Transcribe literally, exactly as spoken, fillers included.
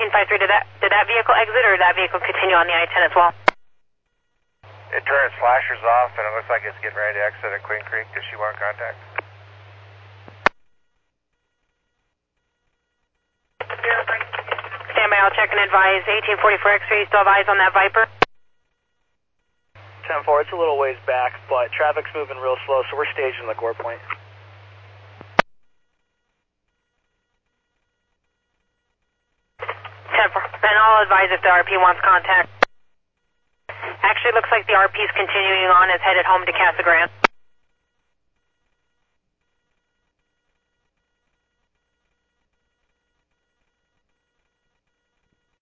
thirteen five three, did that, did that vehicle exit or did that vehicle continue on the I ten as well? It turned its flashers off and it looks like it's getting ready to exit at Queen Creek. Does she want contact? Stand by, I'll check and advise. eighteen forty-four X-ray, you still have eyes on that Viper? ten four, it's a little ways back, but traffic's moving real slow, so we're staging the core point. ten four, and I'll advise if the R P wants contact. Actually, looks like the R P is continuing on, is headed home to Casa Grande.